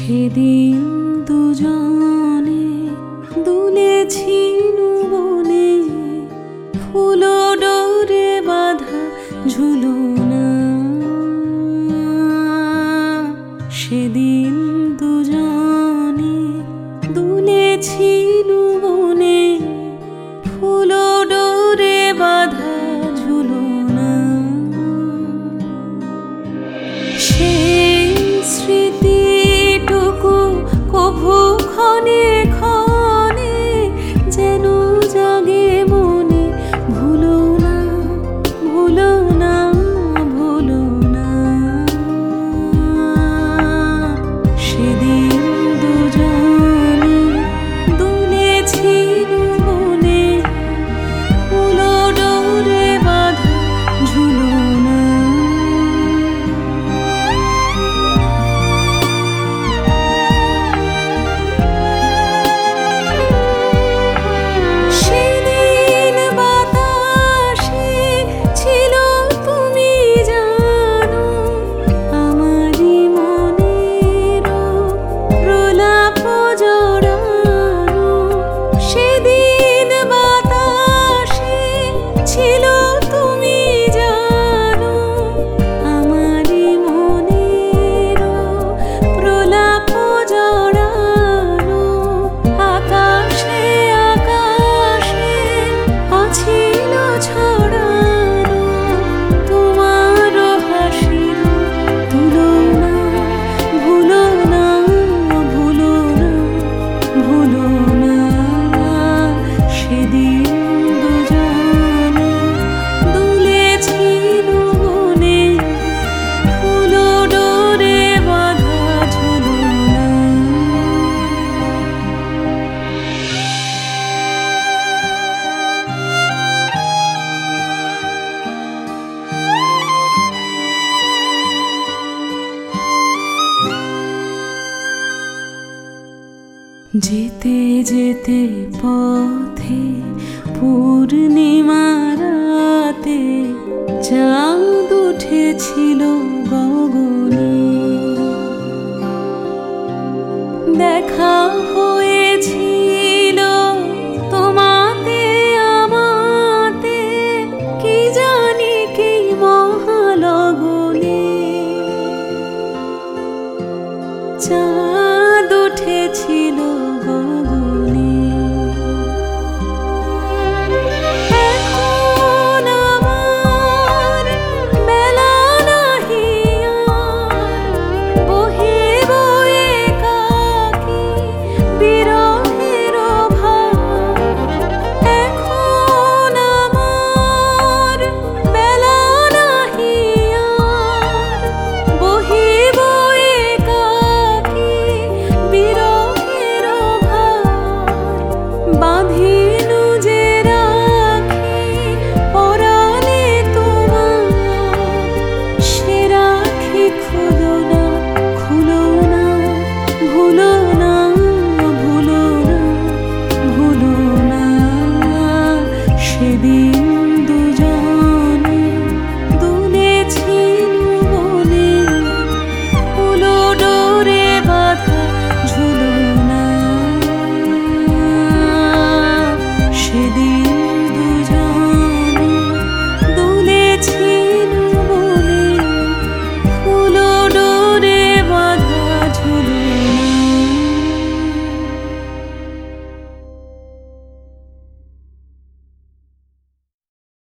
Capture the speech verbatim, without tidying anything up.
সেদিন দুজনে দুলেছি বনে, ফুল ডোরে বাঁধা ঝুলনা। সেদিন দুজনে দুলেছি বনে, ফুল ডোরে বাঁধা ঝুলনা। সেই স্মৃতিটুকু কভু ক্ষণে ক্ষণে যেন জাগে মনে, ভুলো না ভুলো না ভুলো না। সেদিন দুজনে দুলেছি বনে, ফুল ডোরে বাঁধা ঝুলনা। যেতে যেতে পথে পূর্ণিমা রাতে চাঁদ উঠেছিল গগনে। দেখা হয়েছিল তোমাতে আমাতে, কি জানি কি মহালগনে। চাঁদ উঠেছিল গগনে।